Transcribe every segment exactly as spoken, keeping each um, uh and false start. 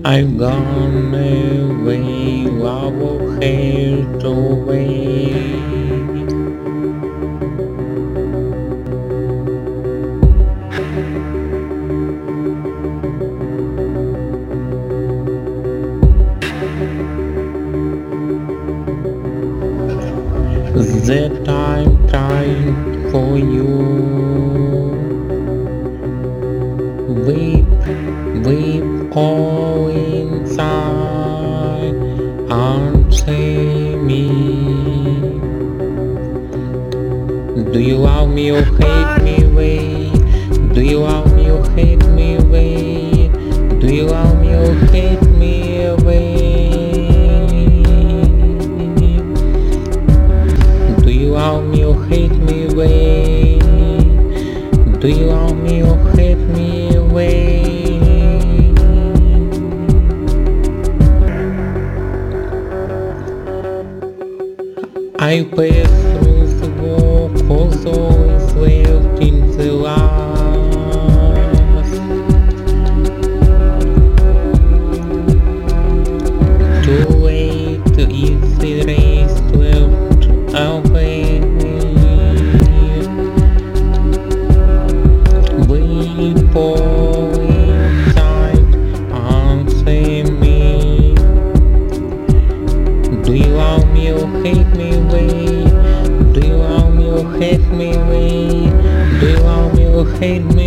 I've gone away, our head away. That I'm trying for you. Weep, weep all inside, answer me. Do you love me or hate me, wait? Do you love me or hate me, wait? Do you love me or hate me, wait? Do you love me or hate me, wait? Do you love me or hate me, wait? I pass through the wall, cause all is left in the last. Too late is the race left away. We fall inside, answer me. Do you love me or hate me, wait? Do you love me or hate me, wait? Do you love me or hate me,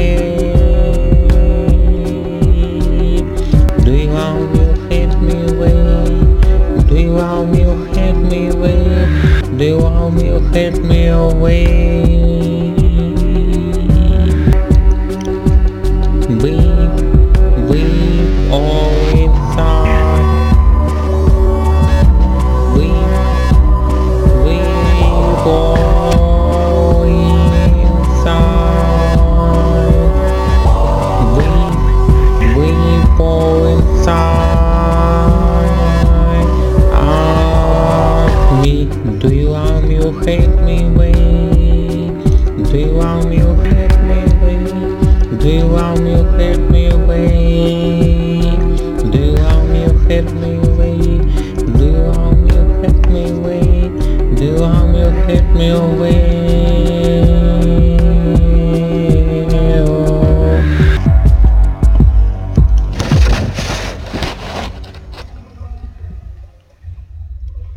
wait? Do you love me or hate me, wait? Do you love me or hate me, wait? Do you love me or hate me, wait? Weep, weep all inside. Weep, weep all inside. Weep, weep all inside. Ask me, do you love me or hate me, wait? Do you love me or hate me, wait? Do you love me or hate me, wait? Do you love me or hate me, wait? Do you love me or hate me, wait? Do you love me or hate me, wait?